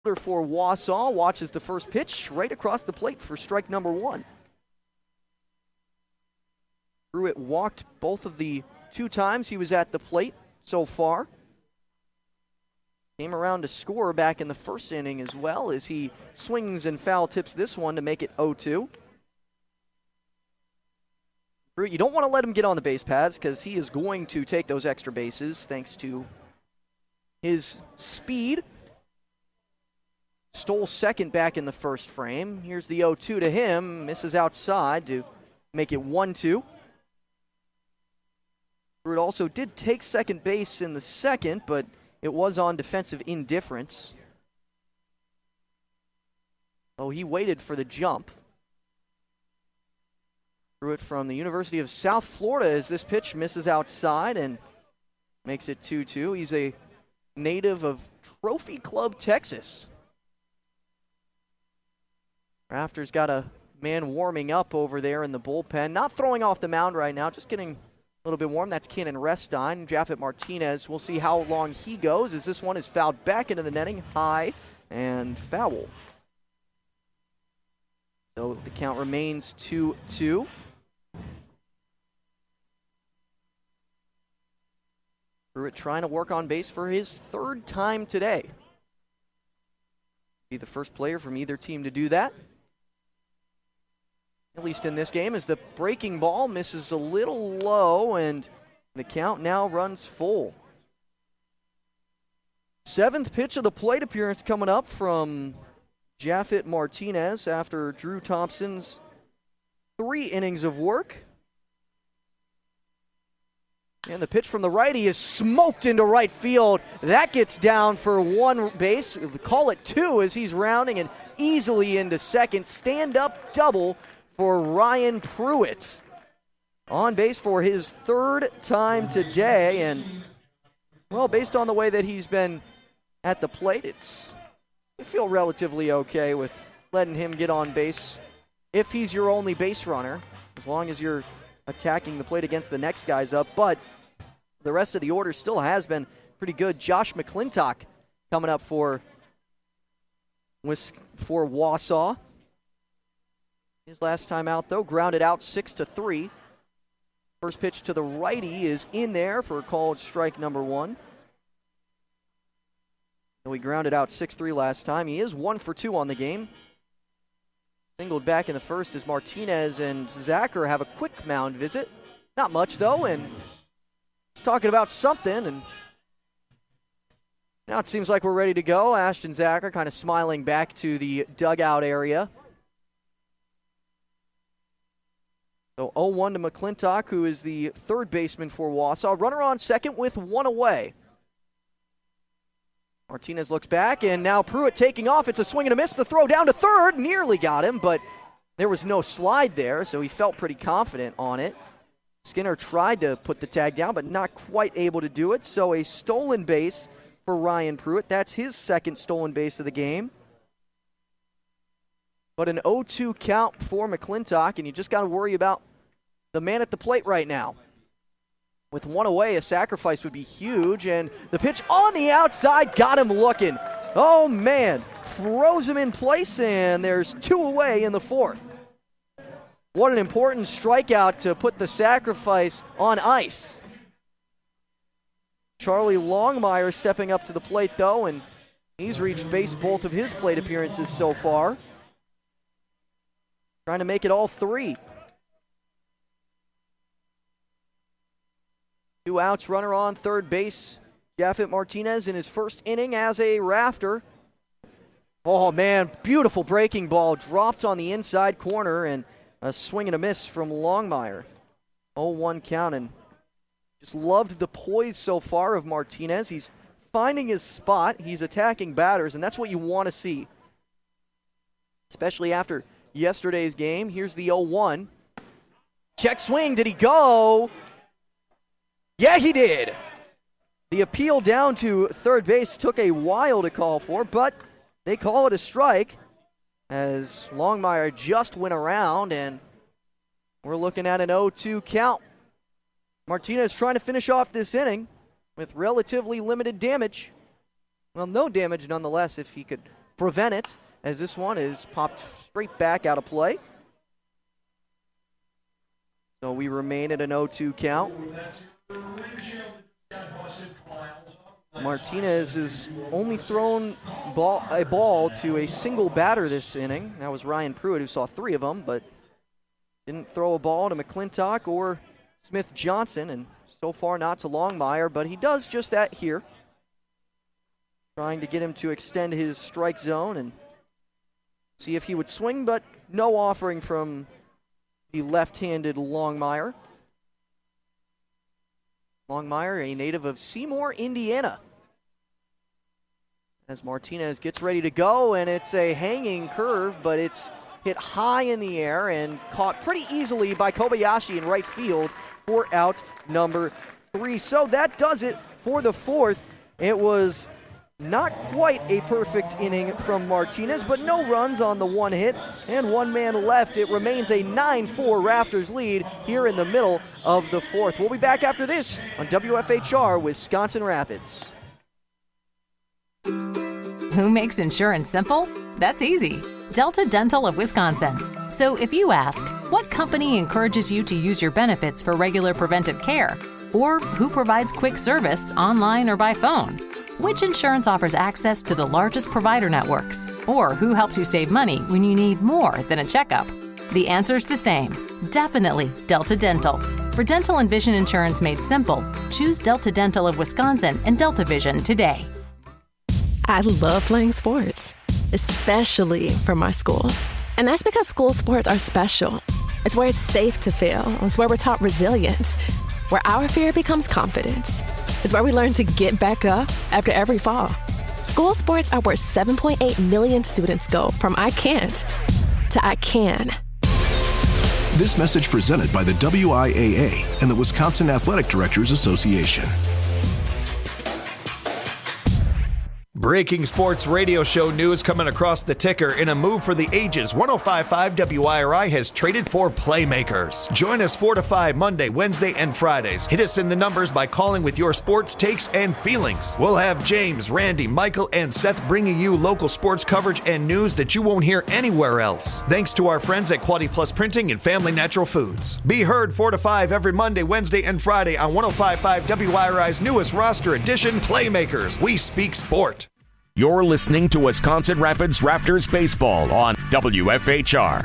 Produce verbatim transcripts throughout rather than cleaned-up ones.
For Wausau, watches the first pitch right across the plate for strike number one. Pruitt walked both of the two times he was at the plate so far. Came around to score back in the first inning as well as he swings and foul tips this one to make it oh two. Pruitt, you don't want to let him get on the base paths because he is going to take those extra bases thanks to his speed. Stole second back in the first frame. Here's the oh two to him. Misses outside to make it one two. Pruitt also did take second base in the second, but it was on defensive indifference. Oh, he waited for the jump. Pruitt from the University of South Florida as this pitch misses outside and makes it two two. He's a native of Trophy Club, Texas. Rafter's got a man warming up over there in the bullpen. Not throwing off the mound right now, just getting a little bit warm. That's Cannon Restine. Japhet Martinez, we'll see how long he goes as this one is fouled back into the netting, high and foul. So the count remains two two. Pruitt trying to work on base for his third time today. Be the first player from either team to do that. At least in this game, as the breaking ball misses a little low, and the count now runs full. Seventh pitch of the plate appearance coming up from Japhet Martinez after Drew Thompson's three innings of work. And the pitch from the righty is smoked into right field. That gets down for one base. Call it two as he's rounding and easily into second. Stand-up double for Ryan Pruitt. On base for his third time today. And, well, based on the way that he's been at the plate, it's I feel relatively okay with letting him get on base if he's your only base runner, as long as you're attacking the plate against the next guys up. But the rest of the order still has been pretty good. Josh McClintock coming up for, for Wausau. His last time out, though, grounded out six to three. First pitch to the righty is in there for a called strike number one. We grounded out six three last time. He is one for two on the game. Singled back in the first as Martinez and Zacher have a quick mound visit. Not much, though, and he's talking about something, and now it seems like we're ready to go. Ashton Zacher kind of smiling back to the dugout area. So oh one to McClintock, who is the third baseman for Wausau. Runner on second with one away. Martinez looks back, and now Pruitt taking off. It's a swing and a miss. The throw down to third. Nearly got him, but there was no slide there, so he felt pretty confident on it. Skinner tried to put the tag down, but not quite able to do it. So a stolen base for Ryan Pruitt. That's his second stolen base of the game. But an oh two count for McClintock, and you just got to worry about the man at the plate right now. With one away, a sacrifice would be huge, and the pitch on the outside got him looking. Oh, man, froze him in place, and there's two away in the fourth. What an important strikeout to put the sacrifice on ice. Charlie Longmire stepping up to the plate, though, and he's reached base both of his plate appearances so far. Trying to make it all three. Two outs, runner on third base. Japhet Martinez in his first inning as a Rafter. Oh, man, beautiful breaking ball. Dropped on the inside corner, and a swing and a miss from Longmire. oh one count, and just loved the poise so far of Martinez. He's finding his spot. He's attacking batters, and that's what you want to see. Especially after yesterday's game. Here's the oh one. Check swing. Did he go? Yeah, he did. The appeal down to third base took a while to call for, but they call it a strike as Longmire just went around, and we're looking at an oh two count. Martinez trying to finish off this inning with relatively limited damage. Well, no damage nonetheless if he could prevent it, as this one is popped straight back out of play. So we remain at an oh two count. Martinez has only thrown ball, a ball to a single batter this inning. That was Ryan Pruitt, who saw three of them, but didn't throw a ball to McClintock or Smith Johnson, and so far not to Longmire, but he does just that here. Trying to get him to extend his strike zone and see if he would swing, but no offering from the left-handed Longmire. Longmire, a native of Seymour, Indiana. As Martinez gets ready to go, and it's a hanging curve, but it's hit high in the air and caught pretty easily by Kobayashi in right field for out number three. So that does it for the fourth. It was not quite a perfect inning from Martinez, but no runs on the one hit and one man left. It remains a nine four Rafters lead here in the middle of the fourth. We'll be back after this on W F H R Wisconsin Rapids. Who makes insurance simple? That's easy. Delta Dental of Wisconsin. So if you ask, what company encourages you to use your benefits for regular preventive care? Or who provides quick service online or by phone? Which insurance offers access to the largest provider networks? Or who helps you save money when you need more than a checkup? The answer's the same. Definitely Delta Dental. For dental and vision insurance made simple, choose Delta Dental of Wisconsin and Delta Vision today. I love playing sports, especially for my school. And that's because school sports are special. It's where it's safe to fail. It's where we're taught resilience, where our fear becomes confidence. It's where we learn to get back up after every fall. School sports are where seven point eight million students go from I can't to I can. This message presented by the W I A A and the Wisconsin Athletic Directors Association. Breaking sports radio show news coming across the ticker. In a move for the ages, one oh five point five W I R I has traded for playmakers. Join us four to five Monday, Wednesday, and Fridays. Hit us in the numbers by calling with your sports takes and feelings. We'll have James, Randy, Michael, and Seth bringing you local sports coverage and news that you won't hear anywhere else. Thanks to our friends at Quality Plus Printing and Family Natural Foods. Be heard four to five every Monday, Wednesday, and Friday on one oh five point five W I R I's newest roster edition, Playmakers. We speak sport. You're listening to Wisconsin Rapids Raptors Baseball on W F H R.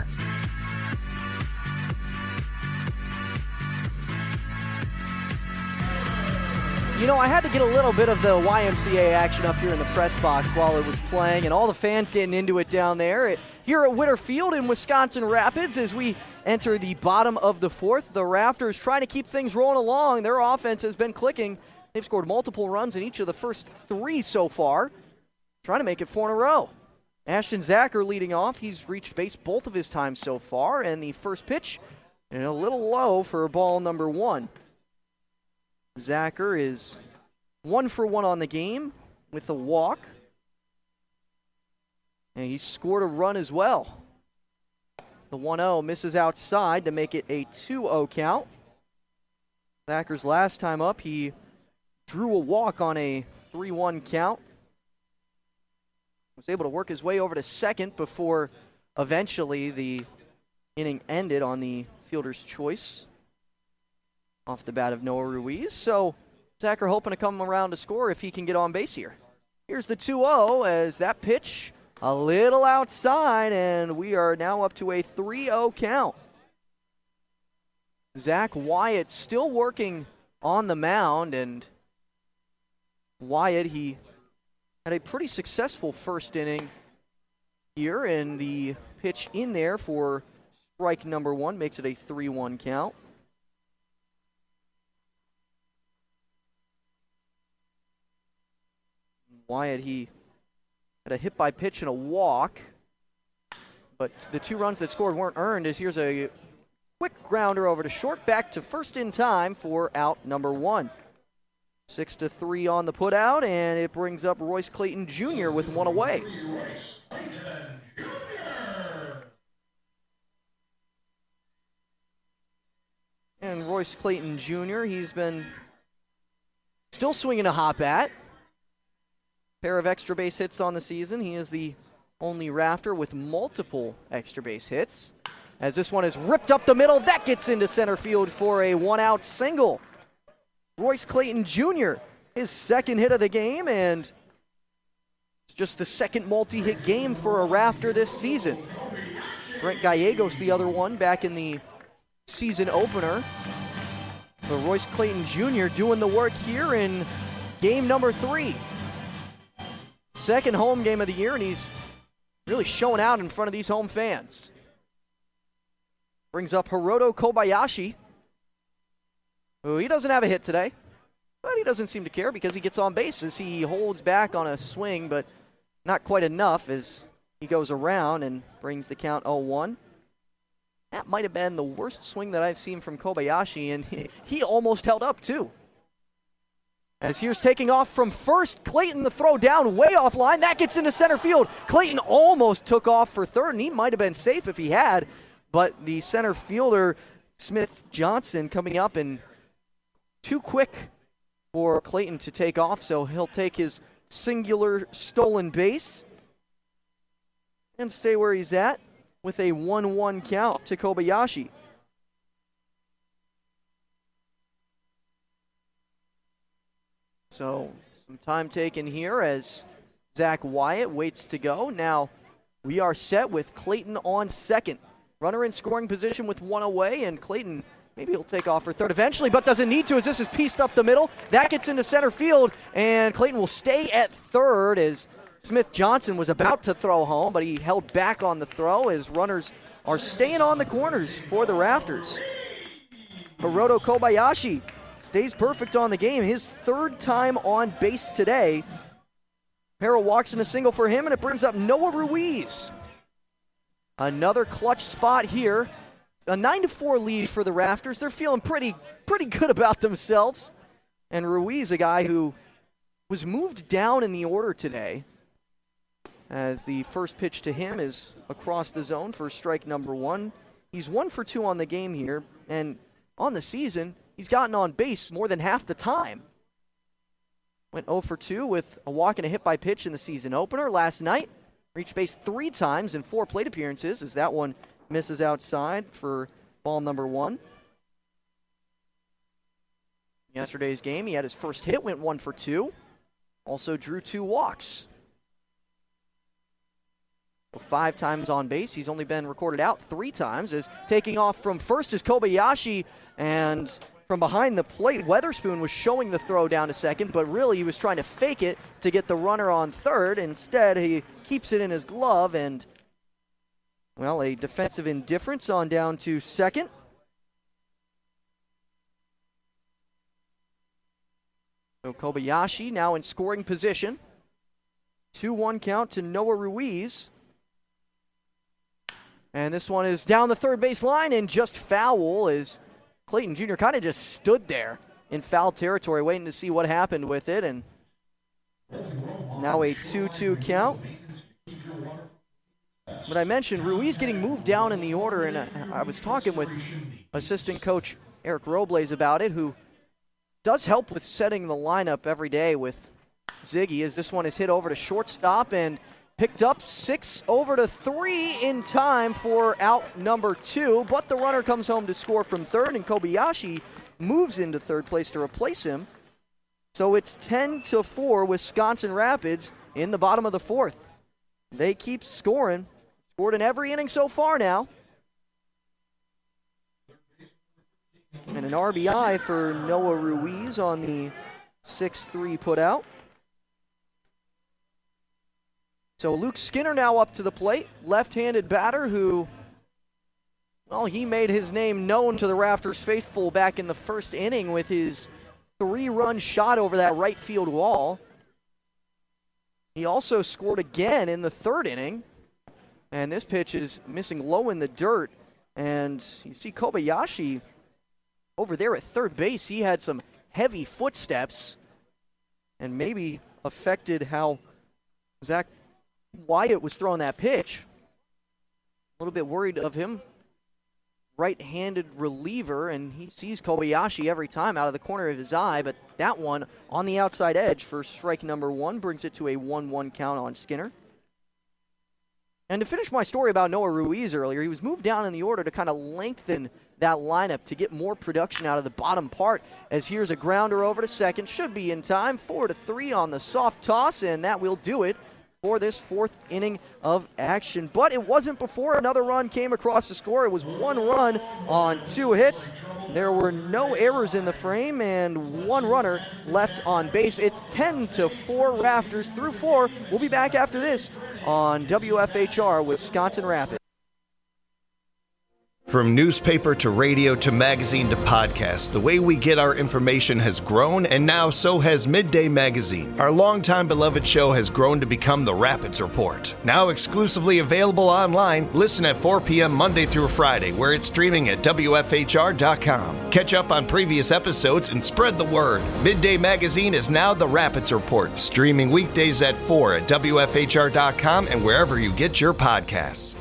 You know, I had to get a little bit of the Y M C A action up here in the press box while it was playing, and all the fans getting into it down there at, here at Witter Field in Wisconsin Rapids as we enter the bottom of the fourth. The Raptors trying to keep things rolling along. Their offense has been clicking. They've scored multiple runs in each of the first three so far. Trying to make it four in a row. Ashton Zacher leading off. He's reached base both of his times so far, and the first pitch and a little low for ball number one. Zacher is one for one on the game with a walk, and he scored a run as well. The one oh misses outside to make it a two oh count. Zacher's last time up, he drew a walk on a three one count. Was able to work his way over to second before eventually the inning ended on the fielder's choice off the bat of Noah Ruiz. So Zacher hoping to come around to score if he can get on base here. Here's the two oh as that pitch a little outside, and we are now up to a three oh count. Zach Wyatt still working on the mound, and Wyatt, he had a pretty successful first inning here, and the pitch in there for strike number one makes it a three one count. Wyatt, he had a hit by pitch and a walk, but the two runs that scored weren't earned, as here's a quick grounder over to short, back to first in time for out number one. Six to three on the putout, and it brings up Royce Clayton Junior with one away. And Royce Clayton Junior, he's been still swinging a hot bat. Pair of extra base hits on the season. He is the only Rafter with multiple extra base hits. As this one is ripped up the middle, that gets into center field for a one-out single. Royce Clayton Junior, his second hit of the game, and it's just the second multi-hit game for a Rafter this season. Brent Gallegos, the other one, back in the season opener. But Royce Clayton Junior doing the work here in game number three. Second home game of the year, and he's really showing out in front of these home fans. Brings up Hiroto Kobayashi, who he doesn't have a hit today, but he doesn't seem to care because he gets on bases. He holds back on a swing, but not quite enough as he goes around and brings the count oh one. That might have been the worst swing that I've seen from Kobayashi, and he, he almost held up too. As here's taking off from first, Clayton the throw down way offline. That gets into center field. Clayton almost took off for third, and he might have been safe if he had. But the center fielder, Smith Johnson, coming up and too quick for Clayton to take off, so he'll take his singular stolen base and stay where he's at with a one one count to Kobayashi. So some time taken here as Zach Wyatt waits to go. Now we are set with Clayton on second. Runner in scoring position with one away, and Clayton, maybe he'll take off for third eventually, but doesn't need to as this is pieced up the middle. That gets into center field, and Clayton will stay at third as Smith Johnson was about to throw home, but he held back on the throw as runners are staying on the corners for the Rafters. Hiroto Kobayashi stays perfect on the game, his third time on base today. Harrell walks in a single for him, and it brings up Noah Ruiz. Another clutch spot here. A nine to four lead for the Rafters. They're feeling pretty pretty good about themselves. And Ruiz, a guy who was moved down in the order today, as the first pitch to him is across the zone for strike number one. He's one for two on the game here, and on the season, he's gotten on base more than half the time. Went oh for two with a walk and a hit by pitch in the season opener last night. Reached base three times in four plate appearances as that one misses outside for ball number one. Yesterday's game, he had his first hit, went one for two. Also drew two walks. Five times on base. He's only been recorded out three times. As taking off from first is Kobayashi, and from behind the plate, Weatherspoon was showing the throw down to second, but really he was trying to fake it to get the runner on third. Instead, he keeps it in his glove, and, well, a defensive indifference on down to second. So Kobayashi now in scoring position. two one count to Noah Ruiz. And this one is down the third base line and just foul as Clayton Junior kind of just stood there in foul territory waiting to see what happened with it. And now a two two count. But I mentioned Ruiz getting moved down in the order, and I, I was talking with assistant coach Eric Robles about it, who does help with setting the lineup every day with Ziggy, as this one is hit over to shortstop and picked up six over to three in time for out number two, but the runner comes home to score from third, and Kobayashi moves into third place to replace him. So it's ten to four, Wisconsin Rapids in the bottom of the fourth. They keep scoring. Scored in every inning so far now. And an R B I for Noah Ruiz on the six three putout. So Luke Skinner now up to the plate. Left-handed batter who, well, he made his name known to the Rafters faithful back in the first inning with his three-run shot over that right field wall. He also scored again in the third inning. And this pitch is missing low in the dirt. And you see Kobayashi over there at third base. He had some heavy footsteps and maybe affected how Zach Wyatt was throwing that pitch. A little bit worried of him. Right-handed reliever, and he sees Kobayashi every time out of the corner of his eye, but that one on the outside edge for strike number one brings it to a one one count on Skinner. And to finish my story about Noah Ruiz earlier, he was moved down in the order to kind of lengthen that lineup to get more production out of the bottom part. As here's a grounder over to second. Should be in time. Four to three on the soft toss, and that will do it for this fourth inning of action. But it wasn't before another run came across the score. It was one run on two hits. There were no errors in the frame and one runner left on base. It's ten to four Rafters through four. We'll be back after this on W F H R Wisconsin Rapids. From newspaper to radio to magazine to podcast, the way we get our information has grown, and now so has Midday Magazine. Our longtime beloved show has grown to become the Rapids Report. Now exclusively available online, listen at four p.m. Monday through Friday, where it's streaming at W F H R dot com. Catch up on previous episodes and spread the word. Midday Magazine is now the Rapids Report, streaming weekdays at four at W F H R dot com and wherever you get your podcasts.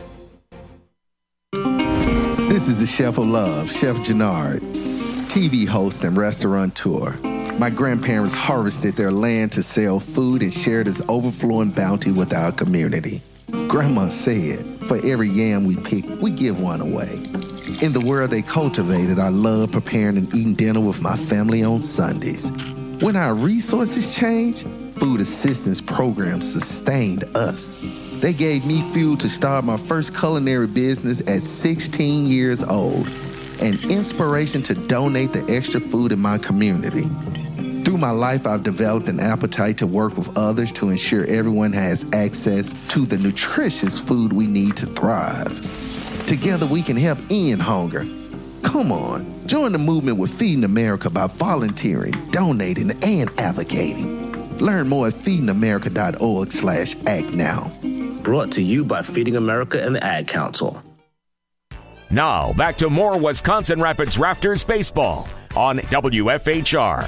This is the Chef of Love, Chef Gennard, T V host and restaurateur. My grandparents harvested their land to sell food and share this overflowing bounty with our community. Grandma said, for every yam we pick, we give one away. In the world they cultivated, I love preparing and eating dinner with my family on Sundays. When our resources changed, food assistance programs sustained us. They gave me fuel to start my first culinary business at sixteen years old, and inspiration to donate the extra food in my community. Through my life, I've developed an appetite to work with others to ensure everyone has access to the nutritious food we need to thrive. Together, we can help end hunger. Come on, join the movement with Feeding America by volunteering, donating, and advocating. Learn more at feeding america dot org slash act now. Brought to you by Feeding America and the Ad Council. Now, back to more Wisconsin Rapids Rafters baseball on W F H R.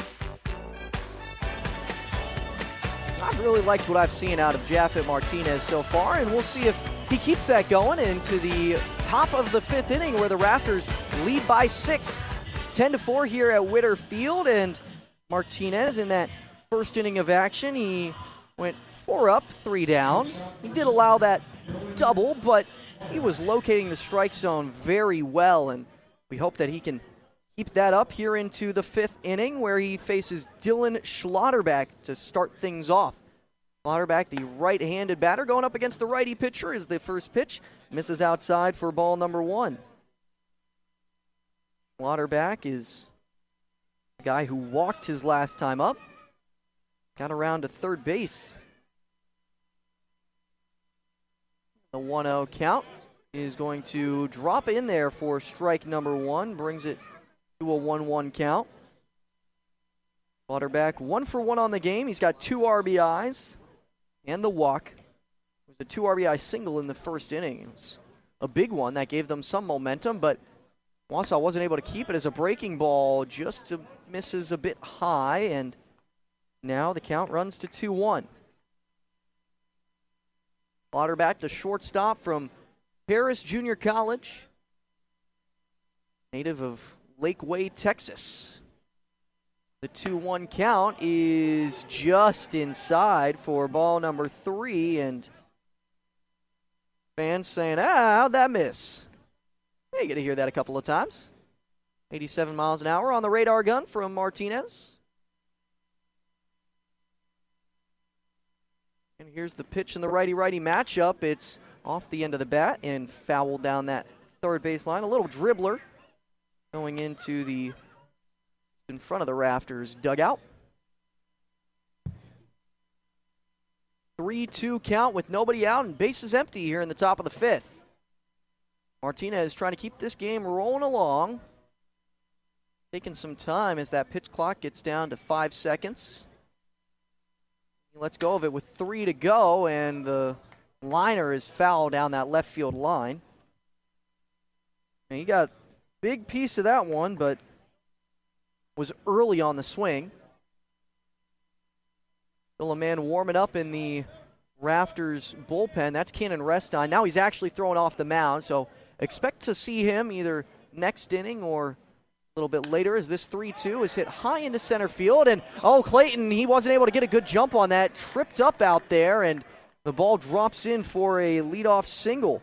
I've really liked what I've seen out of Japhet Martinez so far, and we'll see if he keeps that going into the top of the fifth inning where the Rafters lead by six, ten to four here at Witter Field. And Martinez in that first inning of action, he went four up, three down. He did allow that double, but he was locating the strike zone very well, and we hope that he can keep that up here into the fifth inning where he faces Dylan Schlotterbeck to start things off. Schlotterbeck, the right-handed batter, going up against the righty pitcher is the first pitch. Misses outside for ball number one. Schlotterbeck is a guy who walked his last time up. Got around to third base. The one oh count is going to drop in there for strike number one. Brings it to a one one count. Schlotterbeck, one for one on the game. He's got two R B Is and the walk. It was a two R B I single in the first inning. It was a big one that gave them some momentum, but Wausau wasn't able to keep it as a breaking ball. Just misses a bit high, and now the count runs to two one. Schlotterbeck, the shortstop from Paris Junior College, native of Lakeway, Texas. The two one count is just inside for ball number three, and fans saying, ah, how'd that miss? Yeah, you get to hear that a couple of times. eighty-seven miles an hour on the radar gun from Martinez. And here's the pitch in the righty-righty matchup. It's off the end of the bat and fouled down that third baseline. A little dribbler going into the in front of the Rafters dugout. three two count with nobody out and bases empty here in the top of the fifth. Martinez trying to keep this game rolling along. Taking some time as that pitch clock gets down to five seconds. He lets go of it with three to go, and the liner is foul down that left field line. And he got a big piece of that one, but was early on the swing. Still a man warming up in the Rafters bullpen. That's Cannon Restine. Now he's actually throwing off the mound, so expect to see him either next inning or a little bit later as this three two is hit high into center field. And, oh, Clayton, he wasn't able to get a good jump on that. Tripped up out there, and The ball drops in for a leadoff single.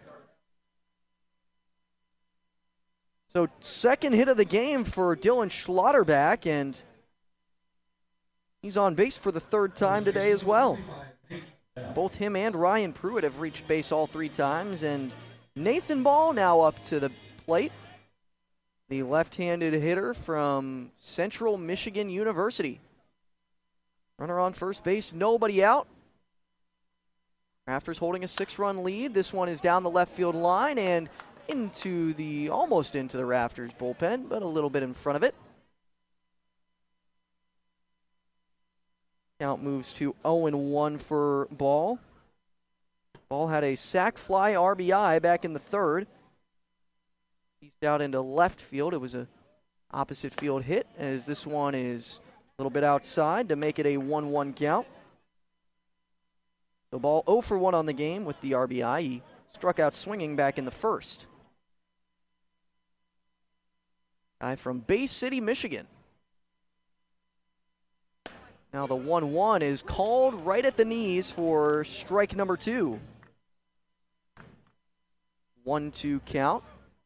So second hit of the game for Dylan Schlotterbeck, and he's on base for the third time today as well. Both him and Ryan Pruitt have reached base all three times, and Nathan Ball now up to the plate, the left-handed hitter from Central Michigan University. Runner on first base, nobody out. Rafters holding a six-run lead. This one is down the left field line and into the, almost into the Rafters bullpen, but a little bit in front of it. Count moves to oh and one for Ball. Ball had a sac fly R B I back in the third. He's out into left field. It was a opposite field hit, as this one is a little bit outside to make it a one one count. So Ball oh for one on the game with the R B I. He struck out swinging back in the first. Guy from Bay City, Michigan. Now the one one is called right at the knees for strike number two. one two count.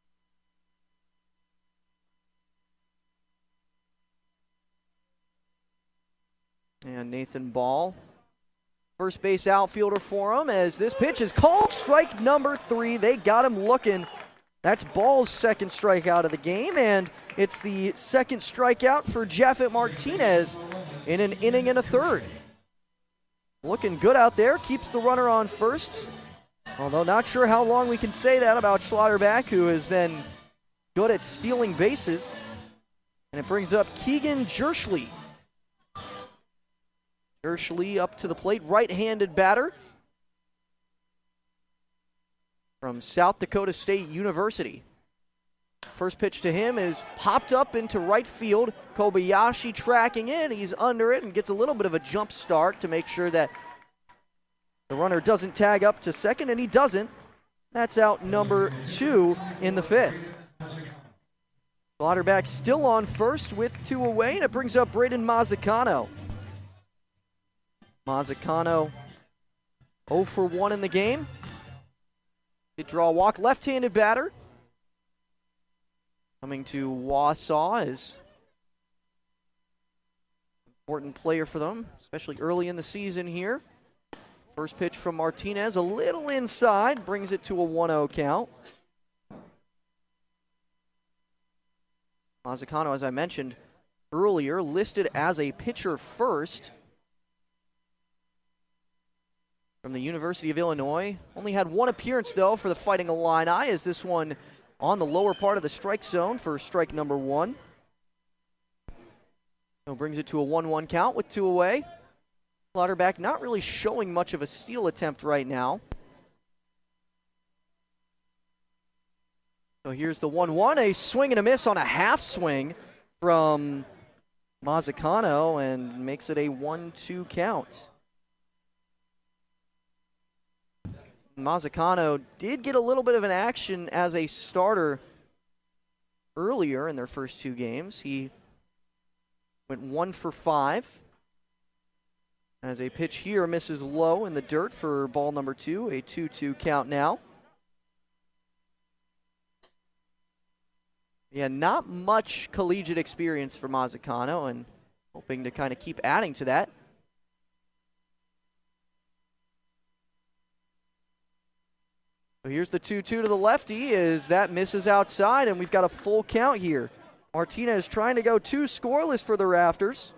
And Nathan Ball, first base outfielder for him, as this pitch is called strike number three. They got him looking. That's Ball's second strikeout of the game, and it's the second strikeout for Japhet Martinez in an inning and a third. Looking good out there, keeps the runner on first. Although not sure how long we can say that about Schlotterbeck, who has been good at stealing bases. And it brings up Keegan Jerschley. Jerschley up to the plate, right-handed batter from South Dakota State University. First pitch to him is popped up into right field. Kobayashi tracking in. He's under it and gets a little bit of a jump start to make sure that the runner doesn't tag up to second, and he doesn't. That's out number two in the fifth. Schlotterbeck still on first with two away, and it brings up Braden Mazzacano. Mazzacano oh for one in the game. Did draw a walk, left-handed batter. Coming to Wausau is an important player for them, especially early in the season here. First pitch from Martinez, a little inside, brings it to a one oh count. Mazzacano, as I mentioned earlier, listed as a pitcher first from the University of Illinois. Only had one appearance, though, for the Fighting Illini, as this one on the lower part of the strike zone for strike number one. So brings it to a one one count with two away. Schlotterbeck not really showing much of a steal attempt right now. So here's the one one, a swing and a miss on a half swing from Mazzacano, and makes it a one two count. Mazzacano did get a little bit of an action as a starter earlier in their first two games. He went one for five. As a pitch here misses low in the dirt for ball number two, a two two count now. Yeah, not much collegiate experience for Mazzacano, and hoping to kind of keep adding to that. So here's the two two to the lefty, as that misses outside, and we've got a full count here. Martinez trying to go two scoreless for the Rafters.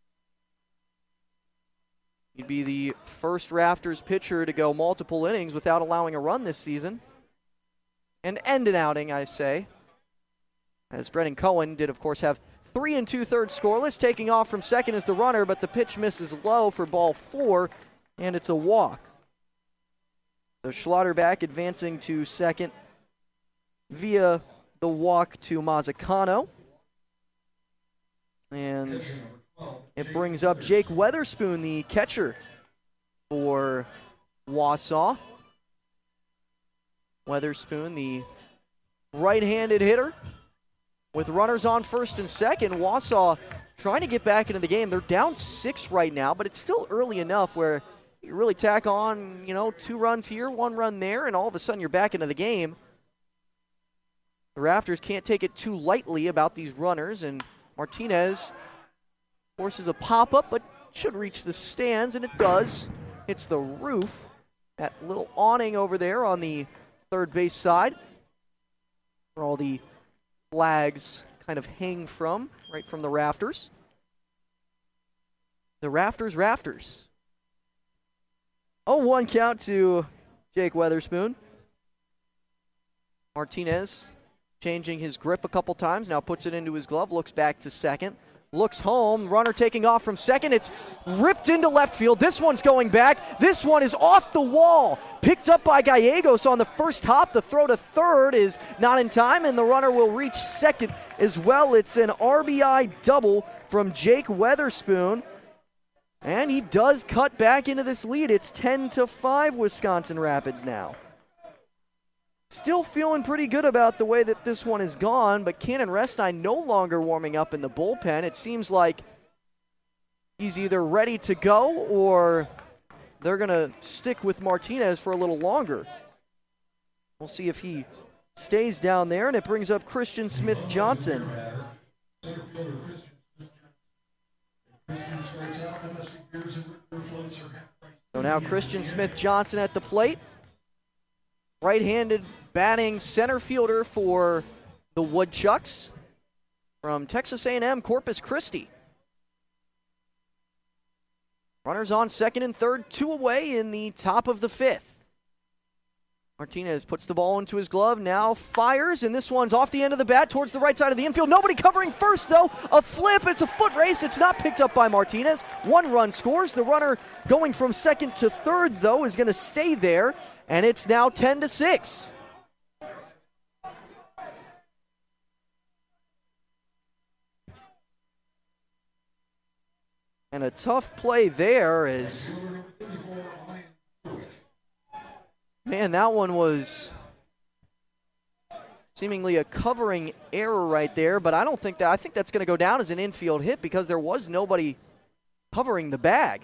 He'd be the first Rafters pitcher to go multiple innings without allowing a run this season. And end an outing, I say. As Brennan Cohen did, of course, have three and two-thirds scoreless. Taking off from second is the runner, but the pitch misses low for ball four, and it's a walk. So Schlotterbeck advancing to second via the walk to Mazzacano. And it brings up Jake Weatherspoon, the catcher for Wausau. Weatherspoon, the right-handed hitter. With runners on first and second, Wausau trying to get back into the game. They're down six right now, but it's still early enough where you You really tack on, you know, two runs here, one run there, and all of a sudden you're back into the game. The Rafters can't take it too lightly about these runners, and Martinez forces a pop-up, but should reach the stands, and it does. Hits the roof, that little awning over there on the third base side, where all the flags kind of hang from, right from the rafters. The Rafters Rafters. oh one count to Jake Weatherspoon. Martinez changing his grip a couple times, now puts it into his glove, looks back to second, looks home, runner taking off from second. It's ripped into left field. This one's going back. This one is off the wall. Picked up by Gallegos on the first hop. The throw to third is not in time, and the runner will reach second as well. It's an R B I double from Jake Weatherspoon. And he does cut back into this lead. It's ten to five Wisconsin Rapids now. Still feeling pretty good about the way that this one has gone, but Cannon Restine no longer warming up in the bullpen. It seems like he's either ready to go or they're going to stick with Martinez for a little longer. We'll see if he stays down there, and it brings up Christian Smith-Johnson. So now Christian Smith-Johnson at the plate. Right-handed batting center fielder for the Woodchucks from Texas A and M Corpus Christi. Runners on second and third, two away in the top of the fifth. Martinez puts the ball into his glove, now fires, and this one's off the end of the bat towards the right side of the infield. Nobody covering first, though. A flip, it's a foot race. It's not picked up by Martinez. One run scores. The runner going from second to third, though, is going to stay there, and it's now ten to six. And a tough play there is... Man, that one was seemingly a covering error right there, but I don't think that, I think that's going to go down as an infield hit because there was nobody covering the bag.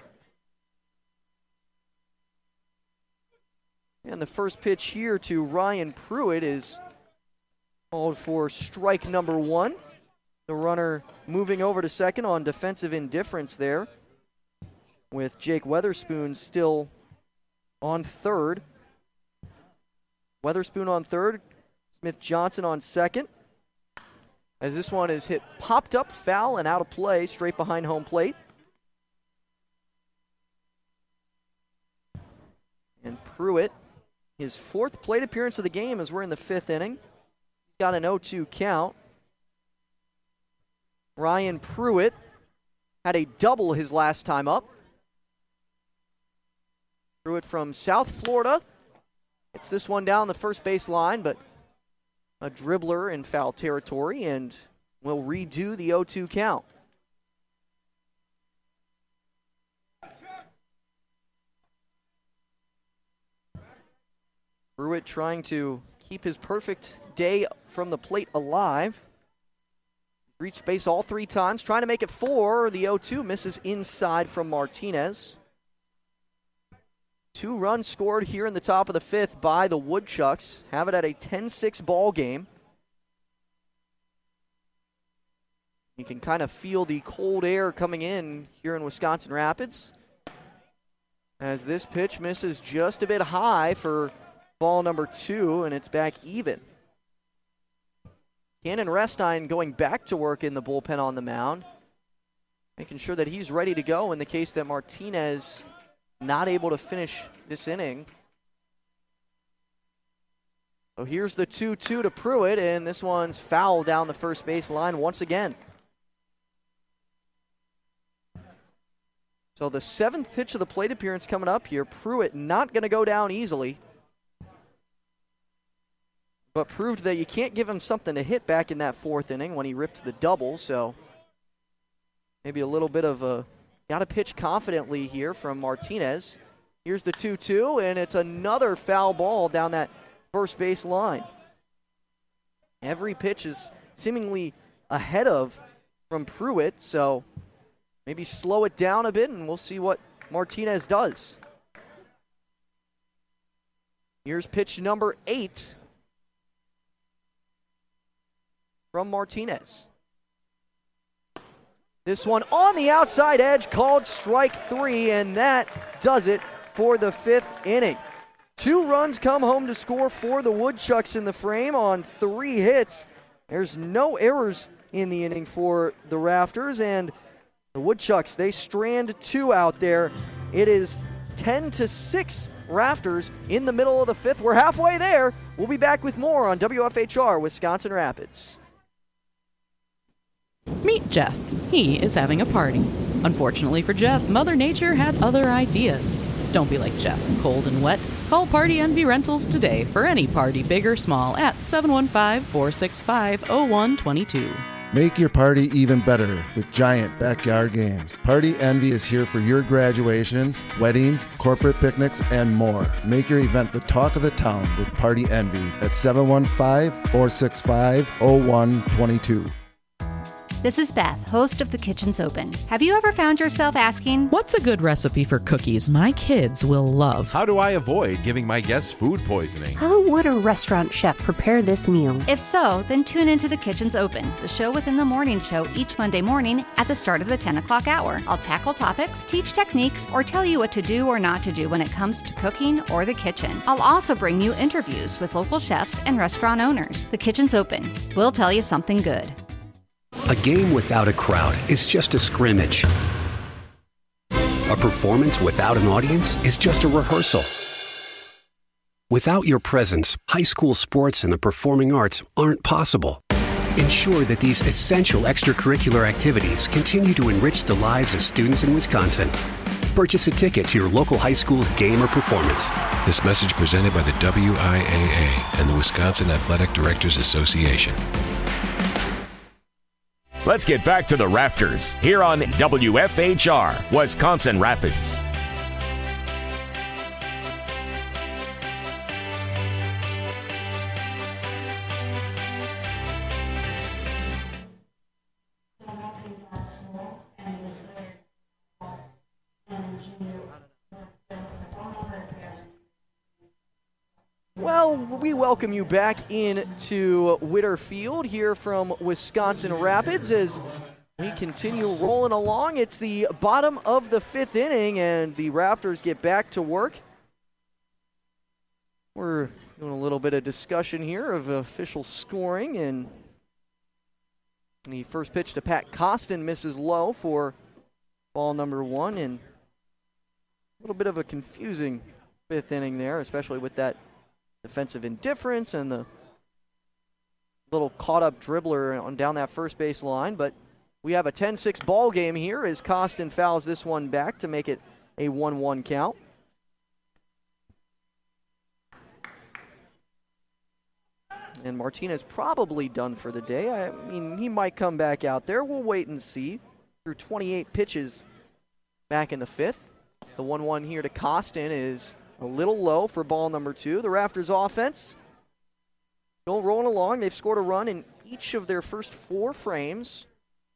And the first pitch here to Ryan Pruitt is called for strike number one. The runner moving over to second on defensive indifference there, with Jake Weatherspoon still on third. Weatherspoon on third, Smith-Johnson on second. As this one is hit, popped up, foul, and out of play, straight behind home plate. And Pruitt, his fourth plate appearance of the game as we're in the fifth inning. He's got an oh two count. Ryan Pruitt had a double his last time up. Pruitt from South Florida. It's this one down the first base line, but a dribbler in foul territory, and will redo the oh two count. Pruitt trying to keep his perfect day from the plate alive. Reached base all three times, trying to make it four. The oh two misses inside from Martinez. Two runs scored here in the top of the fifth by the Woodchucks. Have it at a ten six ball game. You can kind of feel the cold air coming in here in Wisconsin Rapids, as this pitch misses just a bit high for ball number two, and it's back even. Cannon Restine going back to work in the bullpen on the mound, making sure that he's ready to go in the case that Martinez not able to finish this inning. So here's the two two to Pruitt, and this one's foul down the first base line once again. So the seventh pitch of the plate appearance coming up here. Pruitt not going to go down easily, but proved that you can't give him something to hit back in that fourth inning when he ripped the double. So maybe a little bit of a got to pitch confidently here from Martinez. Here's the two two, and it's another foul ball down that first base line. Every pitch is seemingly ahead of from Pruitt, so maybe slow it down a bit, and we'll see what Martinez does. Here's pitch number eight from Martinez. This one on the outside edge, called strike three, and that does it for the fifth inning. Two runs come home to score for the Woodchucks in the frame on three hits. There's no errors in the inning for the Rafters, and the Woodchucks, they strand two out there. It is ten to six Rafters in the middle of the fifth. We're halfway there. We'll be back with more on W F H R Wisconsin Rapids. Meet Jeff. He is having a party. Unfortunately for Jeff, Mother Nature had other ideas. Don't be like Jeff, cold and wet. Call Party Envy Rentals today for any party, big or small, at seven one five, four six five, zero one two two. Make your party even better with giant backyard games. Party Envy is here for your graduations, weddings, corporate picnics, and more. Make your event the talk of the town with Party Envy at seven one five, four six five, zero one two two. This is Beth, host of The Kitchen's Open. Have you ever found yourself asking, what's a good recipe for cookies my kids will love? How do I avoid giving my guests food poisoning? How would a restaurant chef prepare this meal? If so, then tune into The Kitchen's Open, the show within the morning show each Monday morning at the start of the ten o'clock hour. I'll tackle topics, teach techniques, or tell you what to do or not to do when it comes to cooking or the kitchen. I'll also bring you interviews with local chefs and restaurant owners. The Kitchen's Open. We'll tell you something good. A game without a crowd is just a scrimmage. A performance without an audience is just a rehearsal. Without your presence, high school sports and the performing arts aren't possible. Ensure that these essential extracurricular activities continue to enrich the lives of students in Wisconsin. Purchase a ticket to your local high school's game or performance. This message presented by the W I A A and the Wisconsin Athletic Directors Association. Let's get back to the Rafters here on W F H R Wisconsin Rapids. Well, we welcome you back into Witter Field here from Wisconsin Rapids as we continue rolling along. It's the bottom of the fifth inning, and the Rafters get back to work. We're doing a little bit of discussion here of official scoring, and the first pitch to Pat Costin misses low for ball number one, and a little bit of a confusing fifth inning there, especially with that defensive indifference and the little caught-up dribbler on down that first base line. But we have a ten six ball game here as Costin fouls this one back to make it a one one count. And Martinez probably done for the day. I mean, he might come back out there. We'll wait and see. Through twenty-eight pitches back in the fifth. The one one here to Costin is a little low for ball number two. The Rafters offense still rolling along. They've scored a run in each of their first four frames.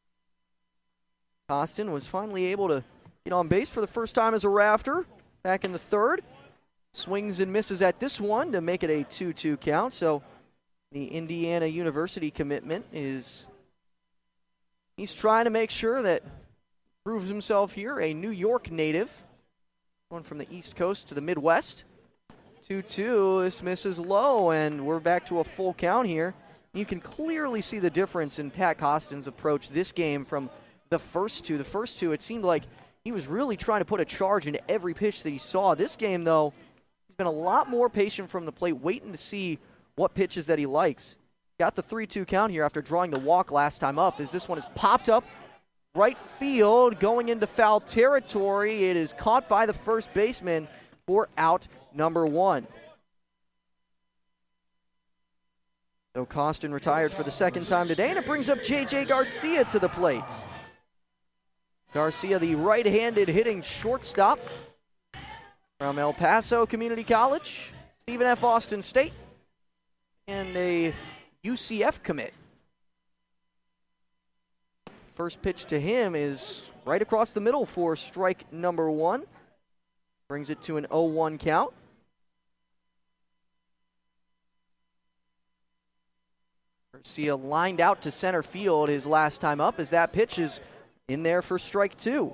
Costin was finally able to get on base for the first time as a Rafter back in the third. Swings and misses at this one to make it a two two count. So the Indiana University commitment is he's trying to make sure that proves himself here, a New York native. Going from the East Coast to the Midwest. two two, this misses low, and we're back to a full count here. You can clearly see the difference in Pat Costin's approach this game from the first two. The first two, it seemed like he was really trying to put a charge into every pitch that he saw. This game, though, he's been a lot more patient from the plate, waiting to see what pitches that he likes. Got the three two count here after drawing the walk last time up, as this one is popped up right field, going into foul territory. It is caught by the first baseman for out number one. So Costin retired for the second time today, and it brings up J J Garcia to the plate. Garcia, the right-handed hitting shortstop from El Paso Community College, Stephen F. Austin State, and a U C F commit. First pitch to him is right across the middle for strike number one. Brings it to an oh one count. Garcia lined out to center field his last time up as that pitch is in there for strike two.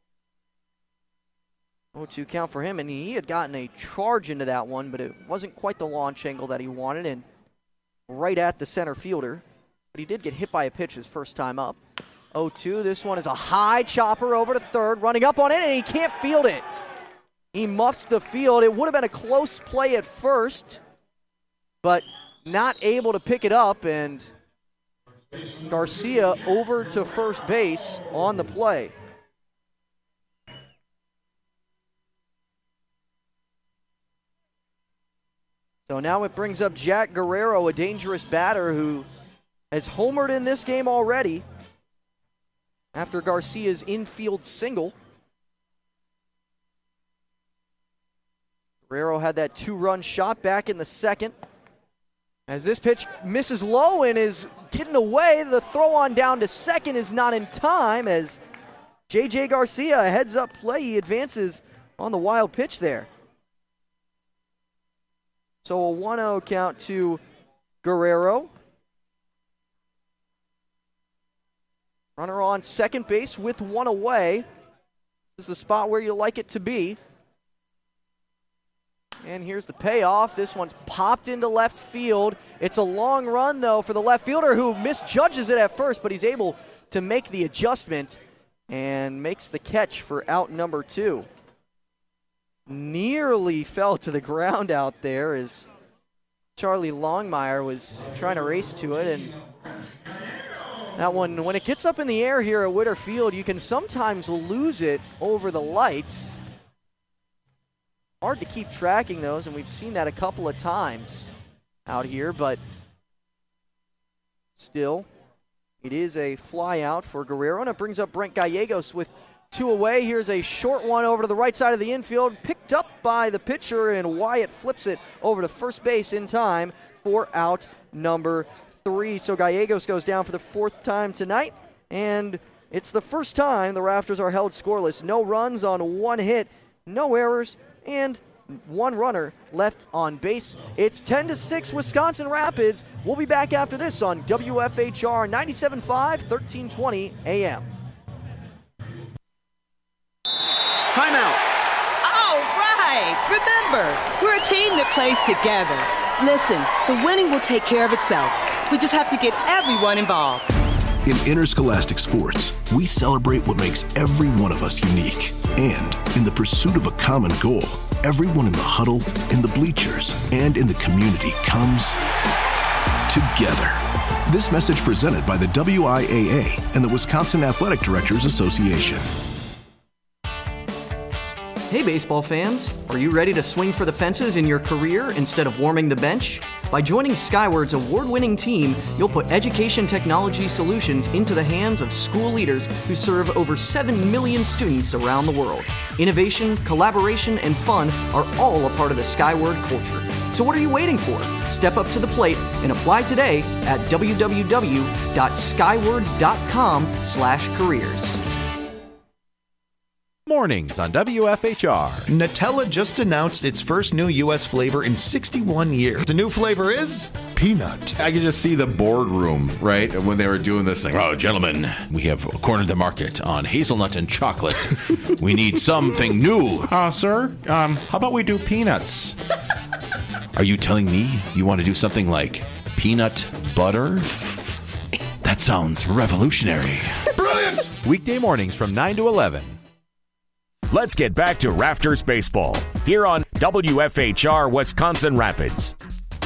oh two count for him, and he had gotten a charge into that one, but it wasn't quite the launch angle that he wanted, and right at the center fielder. But he did get hit by a pitch his first time up. oh two, this one is a high chopper over to third, running up on it, and he can't field it. He muffs the field. It would have been a close play at first, but not able to pick it up, and Garcia over to first base on the play. So now it brings up Jack Guerrero, a dangerous batter who has homered in this game already after Garcia's infield single. Guerrero had that two-run shot back in the second. As this pitch misses low and is getting away, the throw on down to second is not in time as J J Garcia, a heads-up play, he advances on the wild pitch there. So a one oh count to Guerrero. Runner on second base with one away. This is the spot where you like it to be. And here's the payoff. This one's popped into left field. It's a long run, though, for the left fielder who misjudges it at first, but he's able to make the adjustment and makes the catch for out number two. Nearly fell to the ground out there as Charlie Longmire was trying to race to it. And that one, when it gets up in the air here at Witter Field, you can sometimes lose it over the lights. Hard to keep tracking those, and we've seen that a couple of times out here, but still, it is a fly out for Guerrero, and it brings up Brent Gallegos with two away. Here's a short one over to the right side of the infield, picked up by the pitcher, and Wyatt flips it over to first base in time for out number three. So Gallegos goes down for the fourth time tonight, and it's the first time the Rafters are held scoreless. No runs on one hit, no errors, and one runner left on base. It's ten to six Wisconsin Rapids. We'll be back after this on W F H R ninety-seven point five, thirteen twenty A M. Timeout. All right. Remember, we're a team that plays together. Listen, the winning will take care of itself. We just have to get everyone involved. In interscholastic sports, we celebrate what makes every one of us unique. And in the pursuit of a common goal, everyone in the huddle, in the bleachers, and in the community comes together. This message presented by the W I A A and the Wisconsin Athletic Directors Association. Hey baseball fans, are you ready to swing for the fences in your career instead of warming the bench? By joining Skyward's award-winning team, you'll put education technology solutions into the hands of school leaders who serve over seven million students around the world. Innovation, collaboration, and fun are all a part of the Skyward culture. So what are you waiting for? Step up to the plate and apply today at w w w dot skyward dot com slash careers. Mornings on W F H R. Nutella just announced its first new U S flavor in sixty-one years. The new flavor is peanut. I could just see the boardroom, right, when they were doing this thing. Oh, gentlemen, we have cornered the market on hazelnut and chocolate. We need something new. Uh, sir, um, how about we do peanuts? Are you telling me you want to do something like peanut butter? That sounds revolutionary. Brilliant! Weekday mornings from nine to eleven. Let's get back to Rafters Baseball here on W F H R Wisconsin Rapids.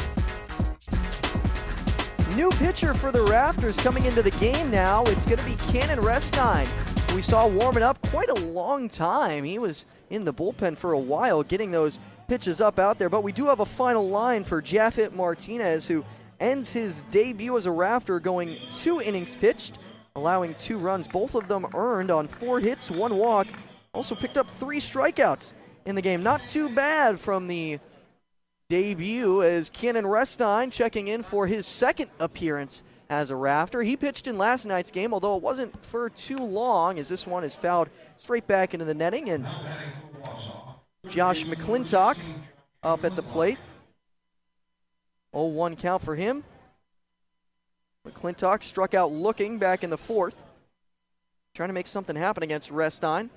New pitcher for the Rafters coming into the game now. It's going to be Cannon Restine. We saw warming up quite a long time. He was in the bullpen for a while getting those pitches up out there. But we do have a final line for Japhet Martinez, who ends his debut as a Rafter going two innings pitched, allowing two runs, both of them earned on four hits, one walk. Also picked up three strikeouts in the game. Not too bad from the debut as Cannon Restine checking in for his second appearance as a Rafter. He pitched in last night's game, although it wasn't for too long, as this one is fouled straight back into the netting. And Josh McClintock up at the plate. oh one count for him. McClintock struck out looking back in the fourth. Trying to make something happen against Restine.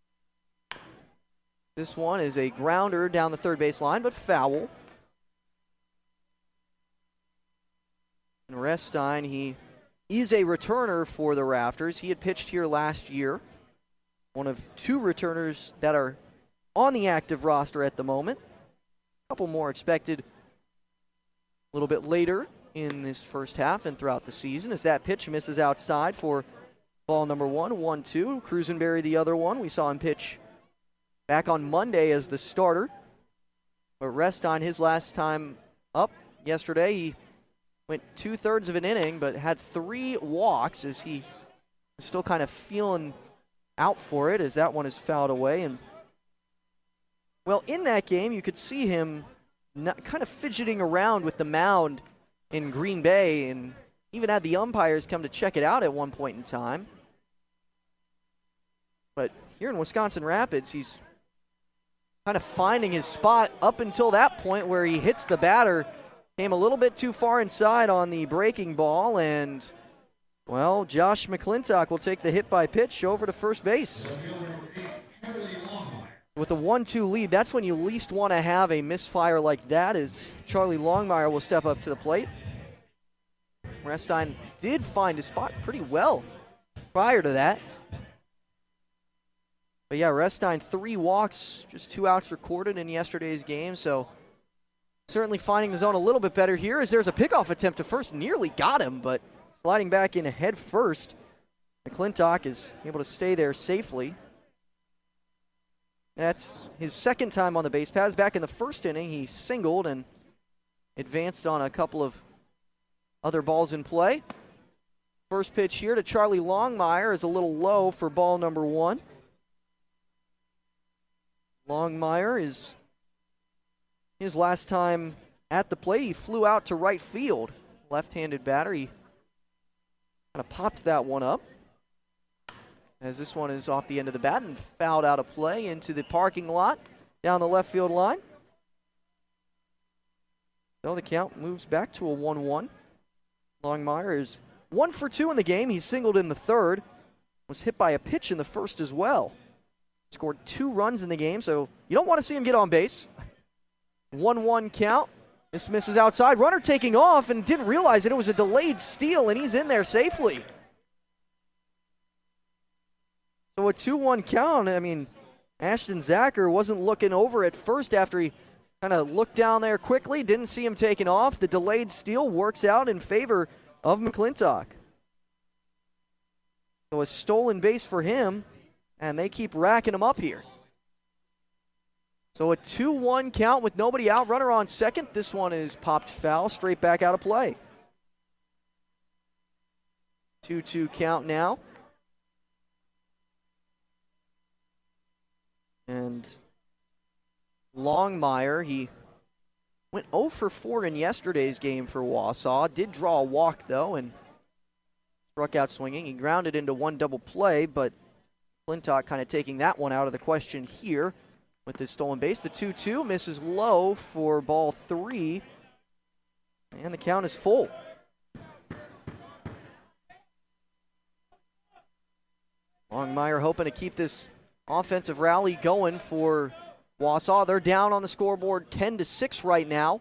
This one is a grounder down the third base line, but foul. And Restine, he is a returner for the Rafters. He had pitched here last year. One of two returners that are on the active roster at the moment. A couple more expected a little bit later in this first half and throughout the season as that pitch misses outside for ball number one, one two. Cruisenberry the other one. We saw him pitch back on Monday as the starter. But Restine, his last time up yesterday, he went two-thirds of an inning, but had three walks as he was still kind of feeling out for it as that one is fouled away. And, well, in that game, you could see him not, kind of fidgeting around with the mound in Green Bay and even had the umpires come to check it out at one point in time. But here in Wisconsin Rapids, he's kind of finding his spot up until that point where he hits the batter. Came a little bit too far inside on the breaking ball, and, well, Josh McClintock will take the hit by pitch over to first base. With a one two lead, that's when you least want to have a misfire like that, as Charlie Longmire will step up to the plate. Restine did find his spot pretty well prior to that. But, yeah, Restine, three walks, just two outs recorded in yesterday's game, so certainly finding the zone a little bit better here as there's a pickoff attempt to first. Nearly got him, but sliding back in head first. McClintock is able to stay there safely. That's his second time on the base paths. Back in the first inning, he singled and advanced on a couple of other balls in play. First pitch here to Charlie Longmire is a little low for ball number one. Longmire is his last time at the plate. He flew out to right field. Left-handed batter. He kind of popped that one up as this one is off the end of the bat and fouled out of play into the parking lot down the left field line. So the count moves back to a one one. Longmire is one for two in the game. He singled in the third. Was hit by a pitch in the first as well. Scored two runs in the game, so you don't want to see him get on base. one one count. This misses outside. Runner taking off and didn't realize that it was a delayed steal, and he's in there safely. So a two one count. I mean, Ashton Zacher wasn't looking over at first after he kind of looked down there quickly. Didn't see him taking off. The delayed steal works out in favor of McClintock. So a stolen base for him, and they keep racking him up here. So a two one count with nobody out. Runner on second. This one is popped foul, straight back out of play. two two count now. And Longmire, he went oh for four in yesterday's game for Wausau. Did draw a walk, though, and struck out swinging. He grounded into one double play, but Flintock kind of taking that one out of the question here with his stolen base. The two two misses low for ball three, and the count is full. Longmire hoping to keep this offensive rally going for Wausau. They're down on the scoreboard ten to six right now.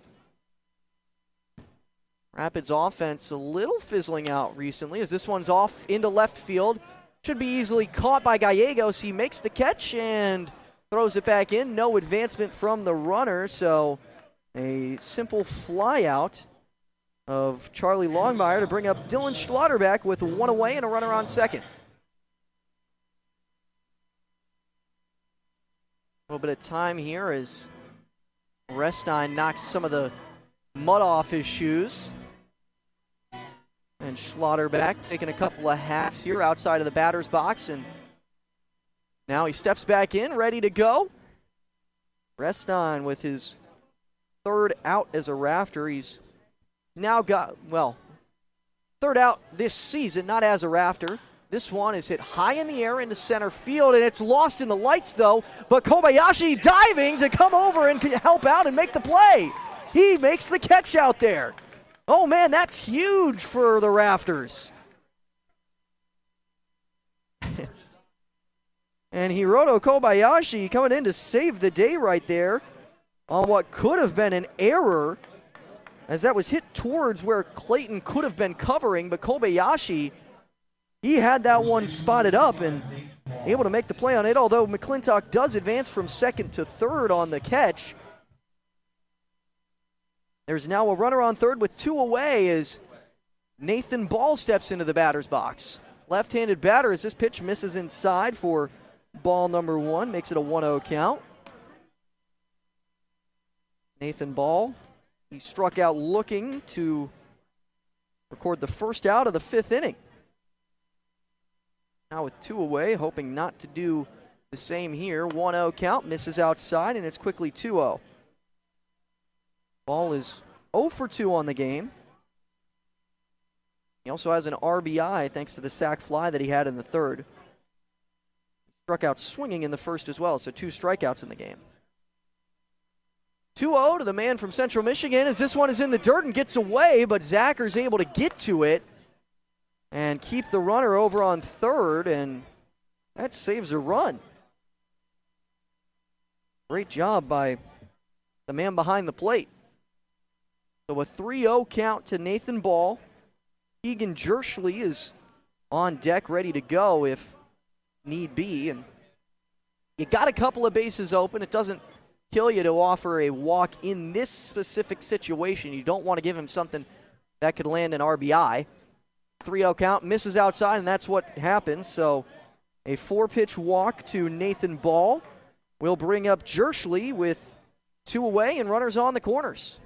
Rapids offense a little fizzling out recently as this one's off into left field. Should be easily caught by Gallegos. He makes the catch and throws it back in. No advancement from the runner, so a simple fly out of Charlie Longmire to bring up Dylan Schlotterbeck with one away and a runner on second. A little bit of time here as Restine knocks some of the mud off his shoes. And Schlotterbeck taking a couple of hacks here outside of the batter's box. And now he steps back in, ready to go. Restine with his third out as a Rafter. He's now got, well, third out this season, not as a Rafter. This one is hit high in the air into center field, and it's lost in the lights, though. But Kobayashi diving to come over and help out and make the play. He makes the catch out there. Oh, man, that's huge for the Rafters. And Hiroto Kobayashi coming in to save the day right there on what could have been an error, as that was hit towards where Clayton could have been covering, but Kobayashi, he had that one spotted up and able to make the play on it, although McClintock does advance from second to third on the catch. There's now a runner on third with two away as Nathan Ball steps into the batter's box. Left-handed batter as this pitch misses inside for ball number one, makes it a one oh count. Nathan Ball, he struck out looking to record the first out of the fifth inning. Now with two away, hoping not to do the same here. one oh count, misses outside, and it's quickly two oh. Ball is oh for two on the game. He also has an R B I thanks to the sac fly that he had in the third. Struck out swinging in the first as well, so two strikeouts in the game. two oh to the man from Central Michigan as this one is in the dirt and gets away, but Zacker's able to get to it and keep the runner over on third, and that saves a run. Great job by the man behind the plate. So a three oh count to Nathan Ball. Keegan Jerschley is on deck, ready to go if need be. And you got a couple of bases open. It doesn't kill you to offer a walk in this specific situation. You don't want to give him something that could land an R B I. three oh count, misses outside, and that's what happens. So a four-pitch walk to Nathan Ball will bring up Jerschley with two away and runners on the corners.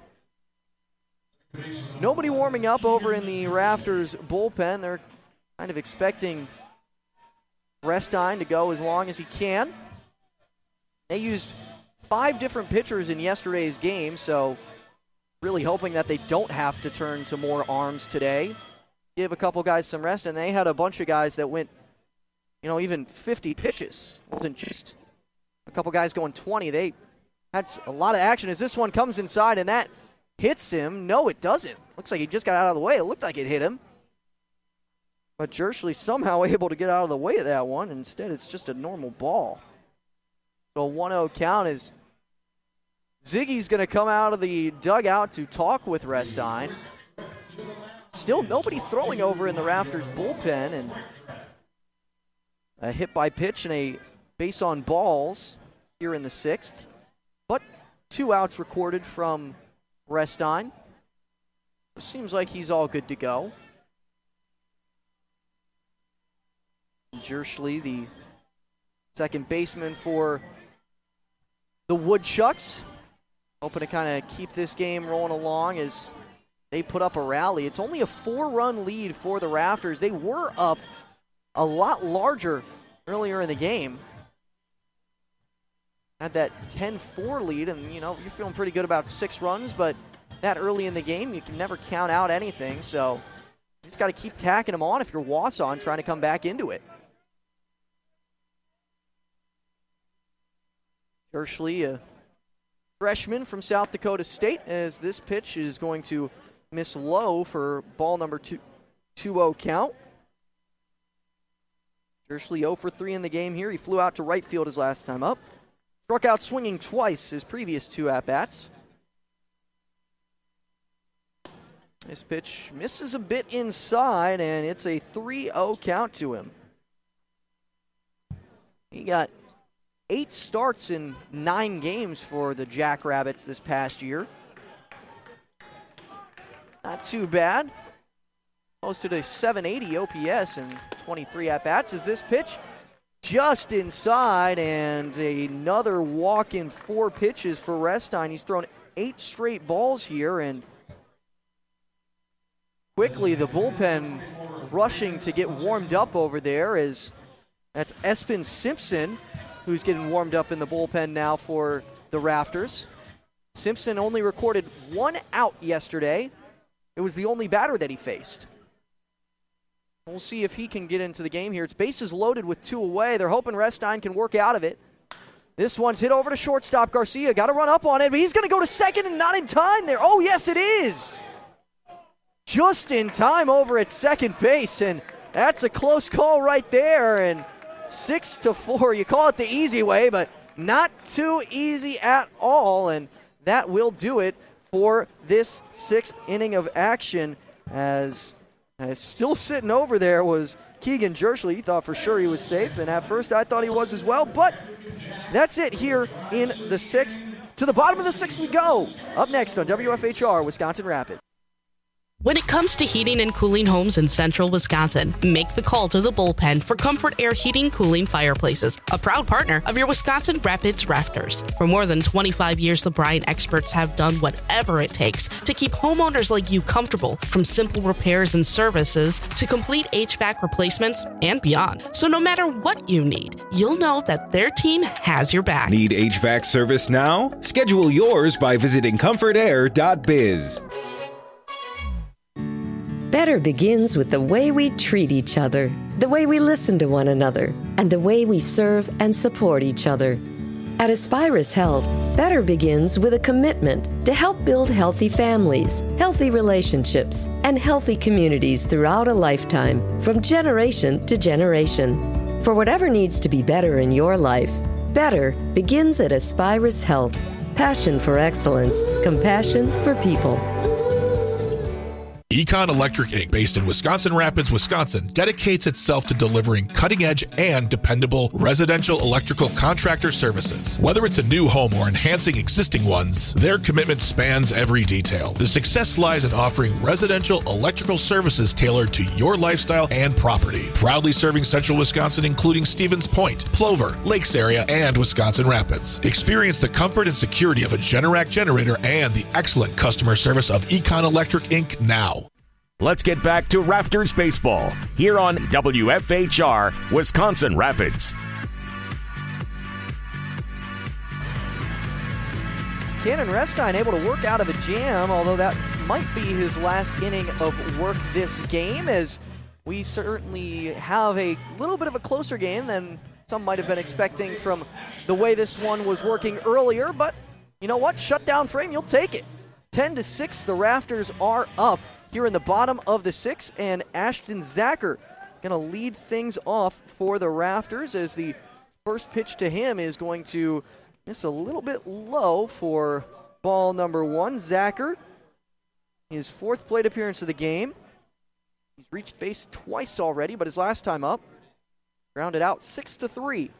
Nobody warming up over in the Rafters bullpen. They're kind of expecting Restine to go as long as he can. They used five different pitchers in yesterday's game, so really hoping that they don't have to turn to more arms today. Give a couple guys some rest, and they had a bunch of guys that went, you know, even fifty pitches. It wasn't just a couple guys going twenty. They had a lot of action as this one comes inside, and that hits him. No, it doesn't. Looks like he just got out of the way. It looked like it hit him. But Jerschley somehow able to get out of the way of that one. Instead, it's just a normal ball. So a one oh count is Ziggy's going to come out of the dugout to talk with Restine. Still nobody throwing over in the Rafters bullpen, and a hit by pitch and a base on balls here in the sixth. But two outs recorded from Restine. It seems like he's all good to go. Jerschley, the second baseman for the Woodchucks, hoping to kind of keep this game rolling along as they put up a rally. It's only a four-run lead for the Rafters. They were up a lot larger earlier in the game. Had that ten four lead, and, you know, you're feeling pretty good about six runs, but that early in the game, you can never count out anything, so you just got to keep tacking them on if you're Wausau trying to come back into it. Jerschley, a freshman from South Dakota State, as this pitch is going to miss low for ball number two, two oh count. Jerschley oh for three in the game here. He flew out to right field his last time up. Struck out swinging twice his previous two at-bats. This pitch misses a bit inside, and it's a three oh count to him. He got eight starts in nine games for the Jackrabbits this past year. Not too bad. Posted a seven eighty O P S and twenty-three at-bats as this pitch just inside, and another walk in four pitches for Restine. He's thrown eight straight balls here, and quickly the bullpen rushing to get warmed up over there as that's Espen Simpson who's getting warmed up in the bullpen now for the Rafters. Simpson only recorded one out yesterday. It was the only batter that he faced. We'll see if he can get into the game here. It's bases loaded with two away. They're hoping Restine can work out of it. This one's hit over to shortstop. Garcia got to run up on it, but he's going to go to second and not in time there. Oh, yes, it is. just in time over at second base, and that's a close call right there. And six to four, you call it the easy way, but not too easy at all, and that will do it for this sixth inning of action. As, as still sitting over there was Keegan Jerschley. He thought for sure he was safe, and at first I thought he was as well, but that's it here in the sixth. To the bottom of the sixth we go. Up next on W F H R, Wisconsin Rapid. When it comes to heating and cooling homes in central Wisconsin, make the call to the bullpen for Comfort Air Heating Cooling Fireplaces, a proud partner of your Wisconsin Rapids Rafters. For more than twenty-five years, the Bryant experts have done whatever it takes to keep homeowners like you comfortable, from simple repairs and services to complete H V A C replacements and beyond. So no matter what you need, you'll know that their team has your back. Need H V A C service now? Schedule yours by visiting comfort air dot biz. Better begins with the way we treat each other, the way we listen to one another, and the way we serve and support each other. At Aspirus Health, better begins with a commitment to help build healthy families, healthy relationships, and healthy communities throughout a lifetime, from generation to generation. For whatever needs to be better in your life, better begins at Aspirus Health. Passion for excellence, compassion for people. Econ Electric Incorporated, based in Wisconsin Rapids, Wisconsin, dedicates itself to delivering cutting-edge and dependable residential electrical contractor services. Whether it's a new home or enhancing existing ones, their commitment spans every detail. The success lies in offering residential electrical services tailored to your lifestyle and property. Proudly serving central Wisconsin, including Stevens Point, Plover, Lakes area, and Wisconsin Rapids. Experience the comfort and security of a Generac generator and the excellent customer service of Econ Electric Incorporated now. Let's get back to Rafters Baseball here on W F H R Wisconsin Rapids. Cannon Restine able to work out of a jam, although that might be his last inning of work this game, as we certainly have a little bit of a closer game than some might have been expecting from the way this one was working earlier. But you know what? Shutdown frame, you'll take it. ten to six, the Rafters are up here in the bottom of the sixth, and Ashton Zacher going to lead things off for the Rafters, as the first pitch to him is going to miss a little bit low for ball number one. Zacher, his fourth plate appearance of the game. He's reached base twice already, but his last time up, grounded out six to three.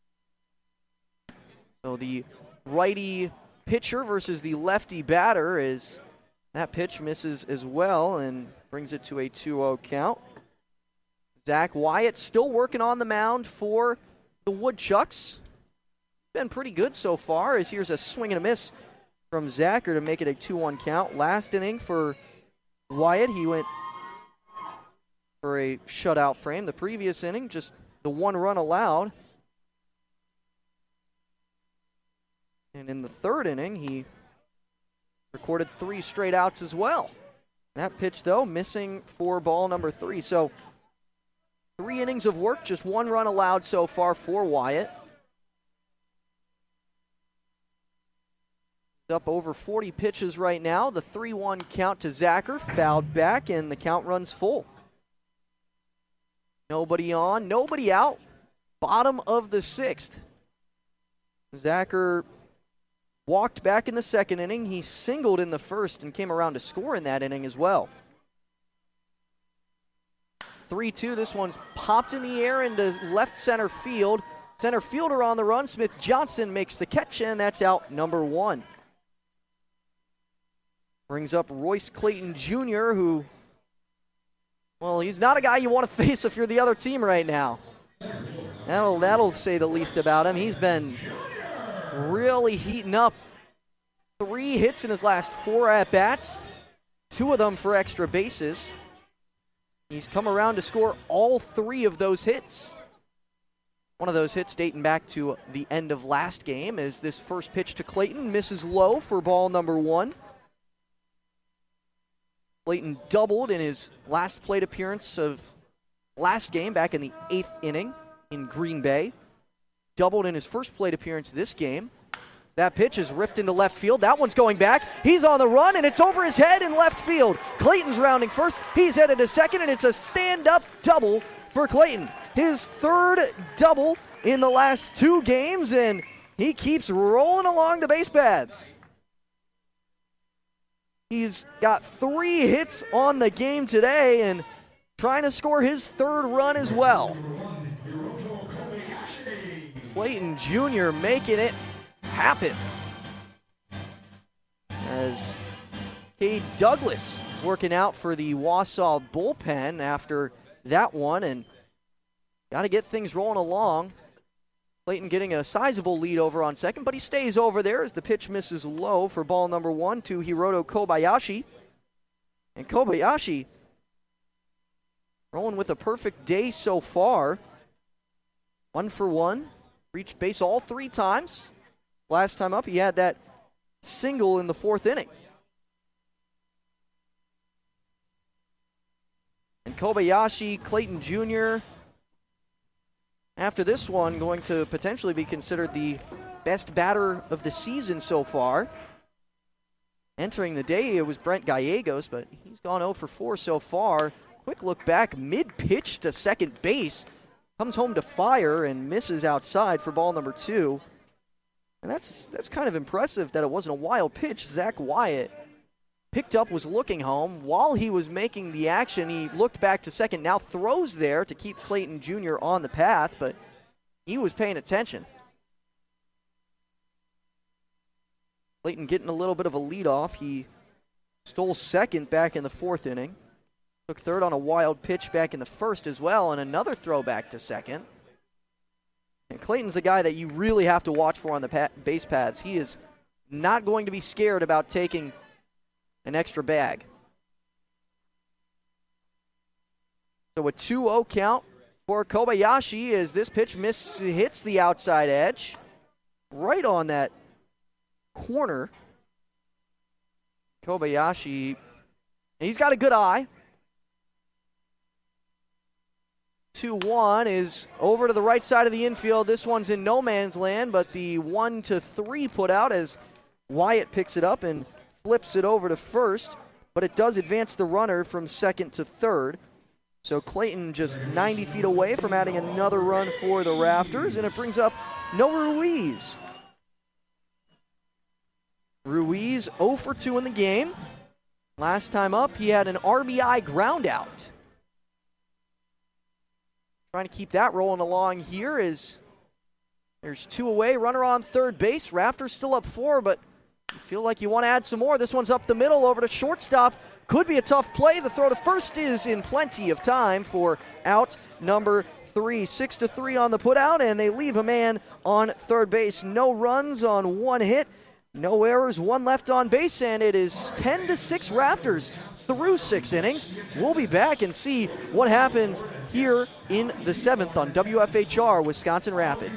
So the righty pitcher versus the lefty batter, is that pitch misses as well and brings it to a two oh count. Zach Wyatt still working on the mound for the Woodchucks. Been pretty good so far, as here's a swing and a miss from Zacher to make it a two one count. Last inning for Wyatt, he went for a shutout frame. The previous inning, just the one run allowed. And in the third inning, he recorded three straight outs as well. That pitch, though, missing for ball number three. So three innings of work, just one run allowed so far for Wyatt. Up over forty pitches right now. The three one count to Zacher, fouled back, and the count runs full. Nobody on, nobody out. Bottom of the sixth. Zacher walked back in the second inning. He singled in the first and came around to score in that inning as well. three two, this one's popped in the air into left center field. Center fielder on the run. Smith Johnson makes the catch, and that's out number one. Brings up Royce Clayton Junior, who, well, he's not a guy you want to face if you're the other team right now. That'll, that'll say the least about him. He's been really heating up. Three hits in his last four at-bats, two of them for extra bases. He's come around to score all three of those hits. One of those hits dating back to the end of last game, as this first pitch to Clayton misses low for ball number one. Clayton doubled in his last plate appearance of last game back in the eighth inning in Green Bay. Doubled in his first plate appearance this game. That pitch is ripped into left field. That one's going back. He's on the run, and it's over his head in left field. Clayton's rounding first. He's headed to second, and it's a stand-up double for Clayton. His third double in the last two games, and he keeps rolling along the base paths. He's got three hits on the game today and trying to score his third run as well. Clayton Junior making it happen. As Cade Douglas working out for the Wausau bullpen after that one, and got to get things rolling along. Clayton getting a sizable lead over on second, but he stays over there as the pitch misses low for ball number one to Hiroto Kobayashi. And Kobayashi rolling with a perfect day so far. One for one. Reached base all three times. Last time up, he had that single in the fourth inning. And Kobayashi, Clayton Junior, after this one, going to potentially be considered the best batter of the season so far. Entering the day, it was Brent Gallegos, but he's gone oh for four so far. Quick look back, mid-pitch to second base. Comes home to fire and misses outside for ball number two. And that's that's kind of impressive that it wasn't a wild pitch. Zach Wyatt picked up, was looking home. While he was making the action, he looked back to second, now throws there to keep Clayton Junior on the path, but he was paying attention. Clayton getting a little bit of a lead off. He stole second back in the fourth inning. Took third on a wild pitch back in the first as well, and another throw back to second. And Clayton's a guy that you really have to watch for on the pa- base paths. He is not going to be scared about taking an extra bag. So a two oh count for Kobayashi as this pitch miss hits the outside edge. Right on that corner. Kobayashi, he's got a good eye. two one is over to the right side of the infield. This one's in no man's land, but the one to three put out as Wyatt picks it up and flips it over to first, but it does advance the runner from second to third. So Clayton just ninety feet away from adding another run for the Rafters, and it brings up Noah Ruiz. Ruiz oh for two in the game. Last time up, he had an R B I ground out. Trying to keep that rolling along here as there's two away, runner on third base. Rafters still up four, but you feel like you want to add some more. This one's up the middle over to shortstop. Could be a tough play. The throw to first is in plenty of time for out number three. Six to three on the putout, and they leave a man on third base. No runs on one hit, no errors, one left on base, and it is ten to six Rafters through six innings. We'll be back and see what happens here in the seventh on W F H R Wisconsin Rapids.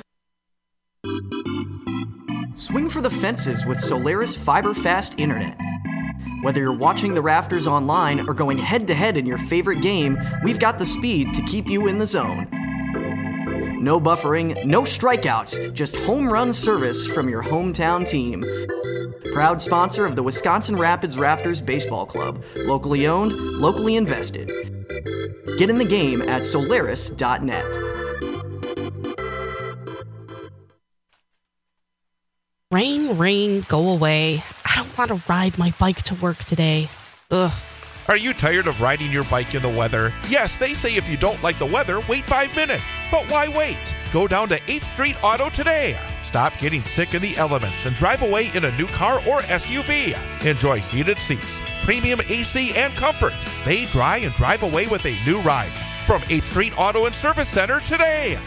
Swing for the fences with Solaris Fiber Fast Internet. Whether you're watching the Rafters online or going head-to-head in your favorite game, we've got the speed to keep you in the zone. No buffering, no strikeouts, just home run service from your hometown team. Proud sponsor of the Wisconsin Rapids Rafters Baseball Club. Locally owned, locally invested. Get in the game at Solaris dot net. Rain, rain, go away. I don't want to ride my bike to work today. Ugh. Are you tired of riding your bike in the weather? Yes, they say if you don't like the weather, wait five minutes. But why wait? Go down to eighth Street Auto today. Stop getting sick in the elements and drive away in a new car or S U V. Enjoy heated seats, premium A C, and comfort. Stay dry and drive away with a new ride. From eighth Street Auto and Service Center today.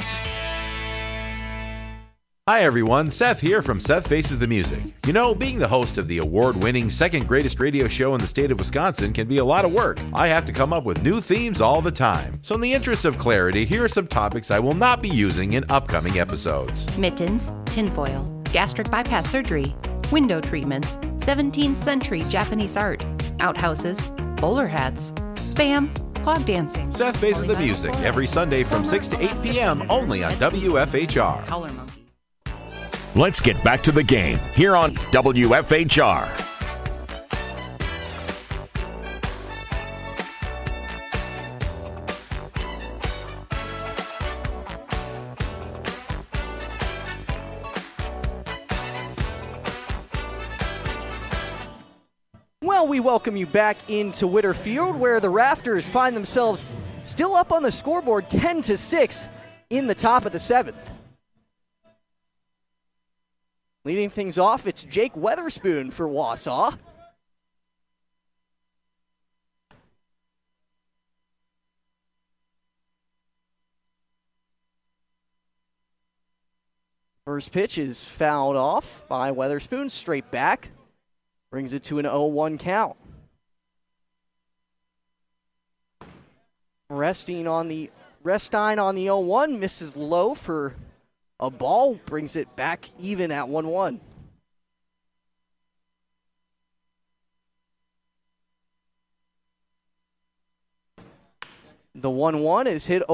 Hi everyone, Seth here from Seth Faces the Music. You know, being the host of the award-winning second greatest radio show in the state of Wisconsin can be a lot of work. I have to come up with new themes all the time. So in the interest of clarity, here are some topics I will not be using in upcoming episodes. Mittens, tinfoil, gastric bypass surgery, window treatments, seventeenth century Japanese art, outhouses, bowler hats, spam, clog dancing. Seth Faces the Music every Sunday from six to eight p.m. only on W F H R. Let's get back to the game here on W F H R. Well, we welcome you back into Witter Field, where the Rafters find themselves still up on the scoreboard ten to six in the top of the seventh. Leading things off, it's Jake Weatherspoon for Wausau. First pitch is fouled off by Weatherspoon, straight back. Brings it to an oh one count. Resting on the Restine on the oh one, misses low for a ball, brings it back even at one one. The one one is hit